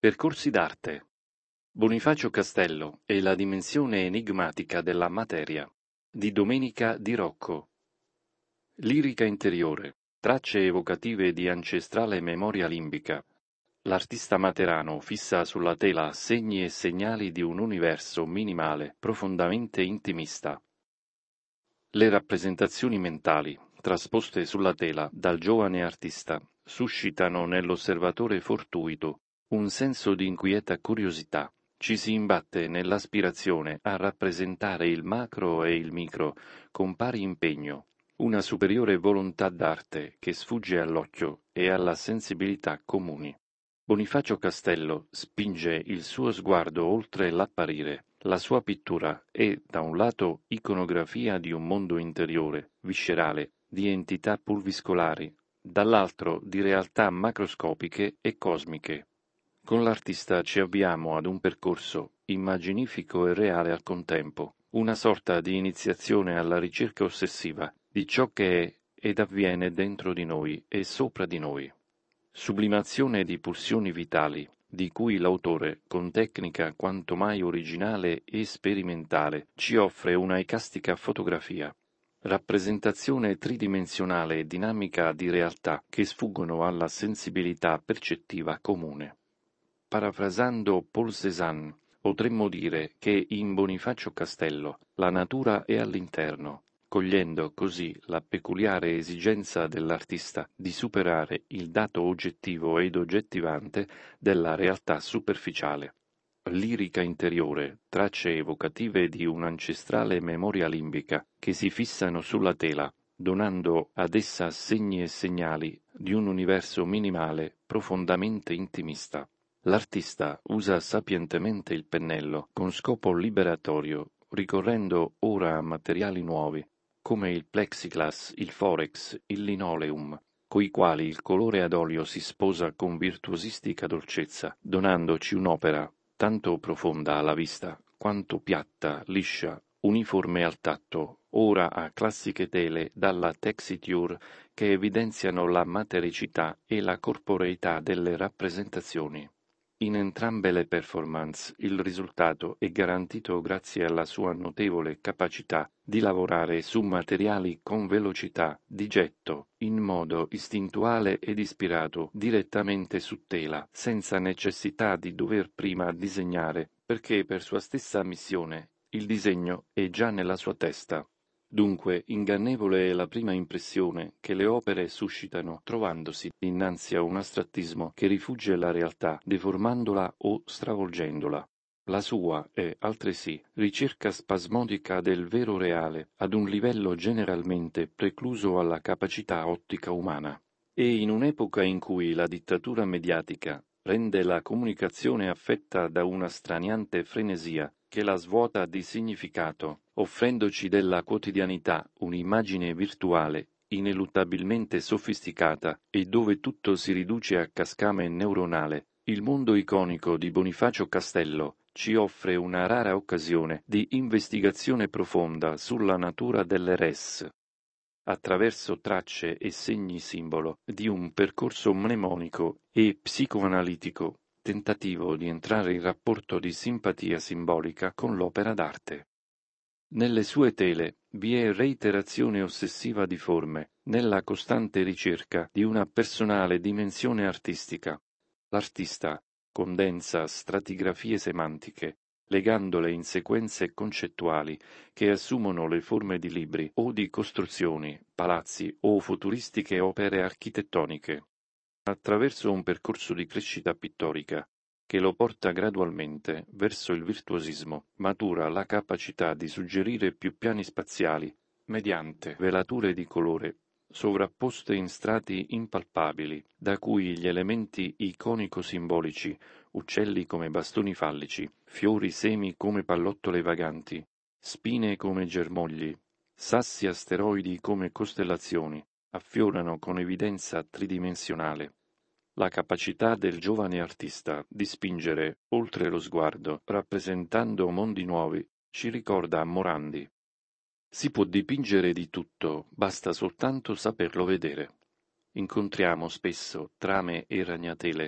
Percorsi d'arte. Bonifacio Castello e la dimensione enigmatica della materia, di Domenica Di Rocco. Lirica interiore, tracce evocative di ancestrale memoria limbica. L'artista materano fissa sulla tela segni e segnali di un universo minimale, profondamente intimista. Le rappresentazioni mentali, trasposte sulla tela dal giovane artista, suscitano nell'osservatore fortuito un senso di inquieta curiosità. Ci si imbatte nell'aspirazione a rappresentare il macro e il micro con pari impegno, una superiore volontà d'arte che sfugge all'occhio e alla sensibilità comuni. Bonifacio Castello spinge il suo sguardo oltre l'apparire. La sua pittura è, da un lato, iconografia di un mondo interiore, viscerale, di entità pulviscolari, dall'altro di realtà macroscopiche e cosmiche. Con l'artista ci avviamo ad un percorso immaginifico e reale al contempo, una sorta di iniziazione alla ricerca ossessiva di ciò che è ed avviene dentro di noi e sopra di noi. Sublimazione di pulsioni vitali, di cui l'autore, con tecnica quanto mai originale e sperimentale, ci offre una icastica fotografia. Rappresentazione tridimensionale e dinamica di realtà che sfuggono alla sensibilità percettiva comune. Parafrasando Paul Cézanne, potremmo dire che in Bonifacio Castello la natura è all'interno, cogliendo così la peculiare esigenza dell'artista di superare il dato oggettivo ed oggettivante della realtà superficiale. Lirica interiore, tracce evocative di un'ancestrale memoria limbica che si fissano sulla tela, donando ad essa segni e segnali di un universo minimale profondamente intimista. L'artista usa sapientemente il pennello con scopo liberatorio, ricorrendo ora a materiali nuovi, come il plexiglass, il forex, il linoleum, coi quali il colore ad olio si sposa con virtuosistica dolcezza, donandoci un'opera tanto profonda alla vista, quanto piatta, liscia, uniforme al tatto, ora a classiche tele dalla texture che evidenziano la matericità e la corporeità delle rappresentazioni. In entrambe le performance il risultato è garantito grazie alla sua notevole capacità di lavorare su materiali con velocità di getto, in modo istintuale ed ispirato direttamente su tela, senza necessità di dover prima disegnare, perché per sua stessa missione il disegno è già nella sua testa. Dunque, ingannevole è la prima impressione che le opere suscitano trovandosi innanzi a un astrattismo che rifugge la realtà, deformandola o stravolgendola. La sua è, altresì, ricerca spasmodica del vero reale, ad un livello generalmente precluso alla capacità ottica umana. E in un'epoca in cui la dittatura mediatica rende la comunicazione affetta da una straniante frenesia che la svuota di significato, offrendoci della quotidianità un'immagine virtuale, ineluttabilmente sofisticata e dove tutto si riduce a cascame neuronale, il mondo iconico di Bonifacio Castello ci offre una rara occasione di investigazione profonda sulla natura delle res, attraverso tracce e segni simbolo di un percorso mnemonico e psicoanalitico, tentativo di entrare in rapporto di simpatia simbolica con l'opera d'arte. Nelle sue tele vi è reiterazione ossessiva di forme, nella costante ricerca di una personale dimensione artistica. L'artista condensa stratigrafie semantiche, legandole in sequenze concettuali che assumono le forme di libri o di costruzioni, palazzi o futuristiche opere architettoniche. Attraverso un percorso di crescita pittorica che lo porta gradualmente verso il virtuosismo, matura la capacità di suggerire più piani spaziali mediante velature di colore sovrapposte in strati impalpabili, da cui gli elementi iconico-simbolici, uccelli come bastoni fallici, fiori semi come pallottole vaganti, spine come germogli, sassi asteroidi come costellazioni, affiorano con evidenza tridimensionale. La capacità del giovane artista di spingere oltre lo sguardo, rappresentando mondi nuovi, ci ricorda Morandi. Si può dipingere di tutto, basta soltanto saperlo vedere. Incontriamo spesso trame e ragnatele,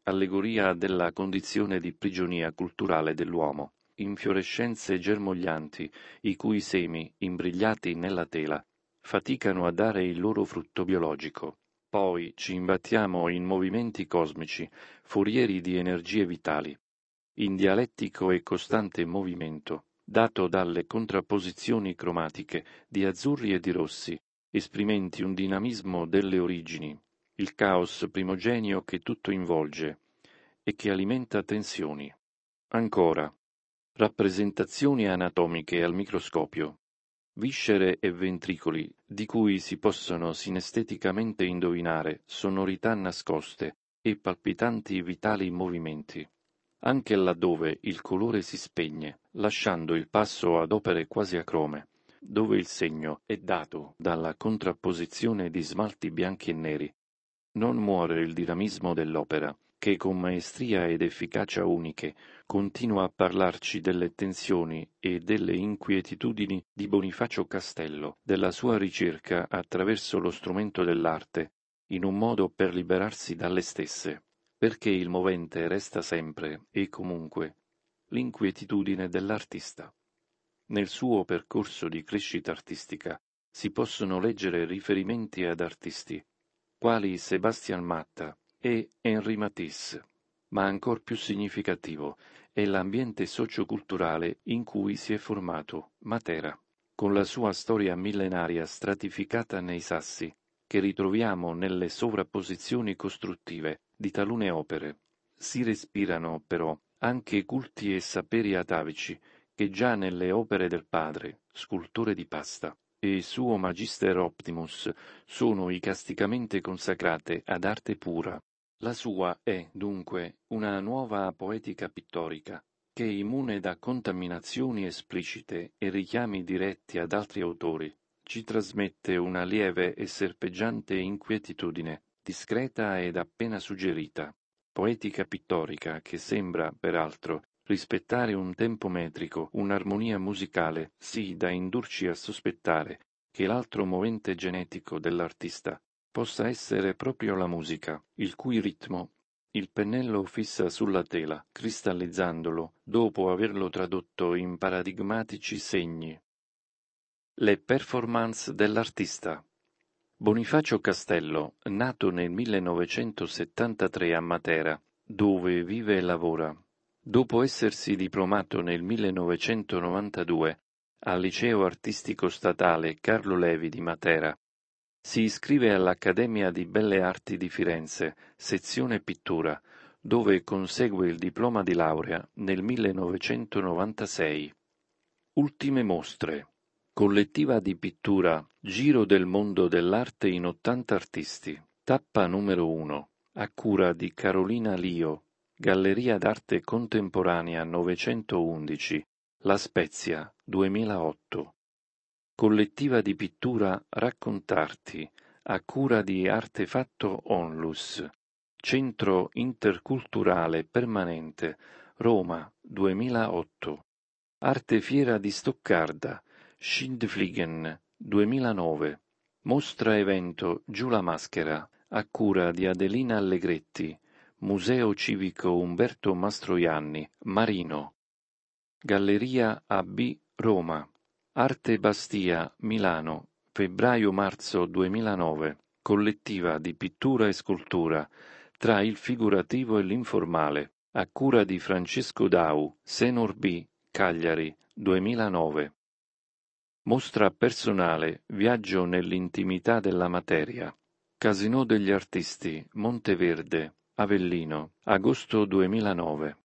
allegoria della condizione di prigionia culturale dell'uomo, infiorescenze germoglianti, i cui semi, imbrigliati nella tela, faticano a dare il loro frutto biologico. Poi ci imbattiamo in movimenti cosmici, forieri di energie vitali, in dialettico e costante movimento, dato dalle contrapposizioni cromatiche di azzurri e di rossi, esprimenti un dinamismo delle origini, il caos primogenio che tutto involge e che alimenta tensioni. Ancora, rappresentazioni anatomiche al microscopio, viscere e ventricoli di cui si possono sinesteticamente indovinare sonorità nascoste e palpitanti vitali movimenti, anche laddove il colore si spegne, lasciando il passo ad opere quasi acrome, dove il segno è dato dalla contrapposizione di smalti bianchi e neri. Non muore il dinamismo dell'opera, che con maestria ed efficacia uniche continua a parlarci delle tensioni e delle inquietudini di Bonifacio Castello, della sua ricerca attraverso lo strumento dell'arte, in un modo per liberarsi dalle stesse, perché il movente resta sempre e comunque l'inquietudine dell'artista. Nel suo percorso di crescita artistica si possono leggere riferimenti ad artisti quali Sebastian Matta e Henri Matisse, ma ancor più significativo è l'ambiente socioculturale in cui si è formato Matera, con la sua storia millenaria stratificata nei sassi, che ritroviamo nelle sovrapposizioni costruttive di talune opere. Si respirano, però, anche culti e saperi atavici che già nelle opere del padre, scultore di pasta, e suo Magister Optimus sono icasticamente consacrate ad arte pura. La sua è, dunque, una nuova poetica pittorica, che immune da contaminazioni esplicite e richiami diretti ad altri autori, ci trasmette una lieve e serpeggiante inquietudine, discreta ed appena suggerita, poetica pittorica che sembra, peraltro, rispettare un tempo metrico, un'armonia musicale, sì da indurci a sospettare che l'altro movente genetico dell'artista possa essere proprio la musica, il cui ritmo il pennello fissa sulla tela, cristallizzandolo dopo averlo tradotto in paradigmatici segni. Le performance dell'artista. Bonifacio Castello, nato nel 1973 a Matera, dove vive e lavora, dopo essersi diplomato nel 1992 al Liceo Artistico Statale Carlo Levi di Matera, si iscrive all'Accademia di Belle Arti di Firenze, sezione pittura, dove consegue il diploma di laurea nel 1996. Ultime mostre. Collettiva di pittura Giro del mondo dell'arte in 80 artisti. Tappa numero 1. A cura di Carolina Lio. Galleria d'arte contemporanea 911. La Spezia, 2008. Collettiva di pittura Raccontarti, a cura di Artefatto Onlus, Centro Interculturale Permanente, Roma, 2008. Arte Fiera di Stoccarda, Schindfliegen, 2009. Mostra evento Giù la maschera, a cura di Adelina Allegretti, Museo Civico Umberto Mastroianni, Marino. Galleria AB, Roma. Arte Bastia, Milano, febbraio-marzo 2009, collettiva di pittura e scultura, tra il figurativo e l'informale, a cura di Francesco Dau, Senor B, Cagliari, 2009. Mostra personale, viaggio nell'intimità della materia. Casino degli Artisti, Monteverde, Avellino, agosto 2009.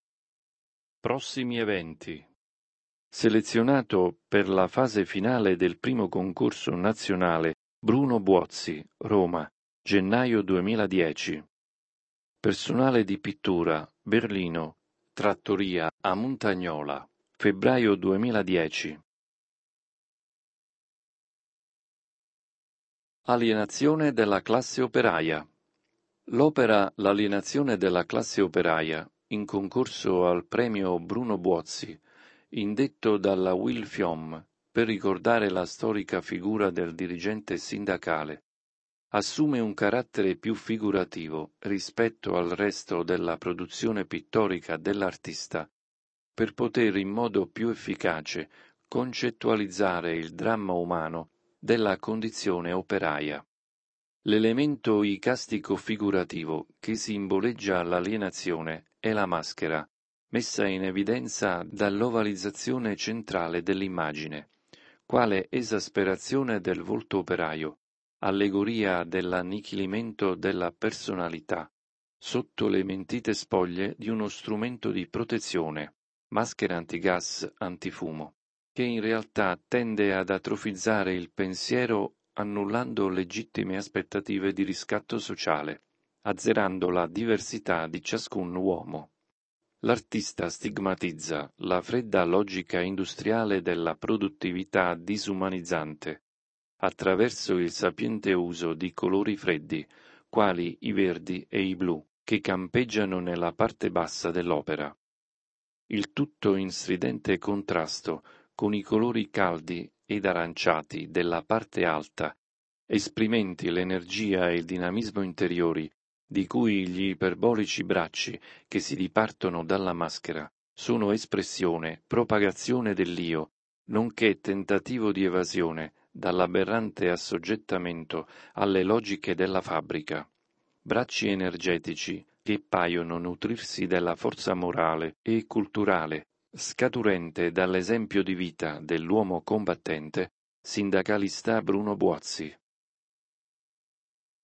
Prossimi eventi. Selezionato per la fase finale del primo concorso nazionale Bruno Buozzi, Roma, gennaio 2010. Personale di pittura, Berlino, Trattoria a Montagnola, febbraio 2010. Alienazione della classe operaia. L'opera L'alienazione della classe operaia, in concorso al premio Bruno Buozzi, indetto dalla Will.Fiom per ricordare la storica figura del dirigente sindacale, assume un carattere più figurativo rispetto al resto della produzione pittorica dell'artista, per poter in modo più efficace concettualizzare il dramma umano della condizione operaia. L'elemento icastico figurativo che simboleggia l'alienazione è la maschera, messa in evidenza dall'ovalizzazione centrale dell'immagine, quale esasperazione del volto operaio, allegoria dell'annichilimento della personalità, sotto le mentite spoglie di uno strumento di protezione, maschera antigas antifumo, che in realtà tende ad atrofizzare il pensiero annullando legittime aspettative di riscatto sociale, azzerando la diversità di ciascun uomo. L'artista stigmatizza la fredda logica industriale della produttività disumanizzante, attraverso il sapiente uso di colori freddi, quali i verdi e i blu, che campeggiano nella parte bassa dell'opera. Il tutto in stridente contrasto con i colori caldi ed aranciati della parte alta, esprimenti l'energia e il dinamismo interiori di cui gli iperbolici bracci che si dipartono dalla maschera sono espressione, propagazione dell'io, nonché tentativo di evasione dall'aberrante assoggettamento alle logiche della fabbrica. Bracci energetici che paiono nutrirsi della forza morale e culturale scaturente dall'esempio di vita dell'uomo combattente, sindacalista Bruno Buozzi.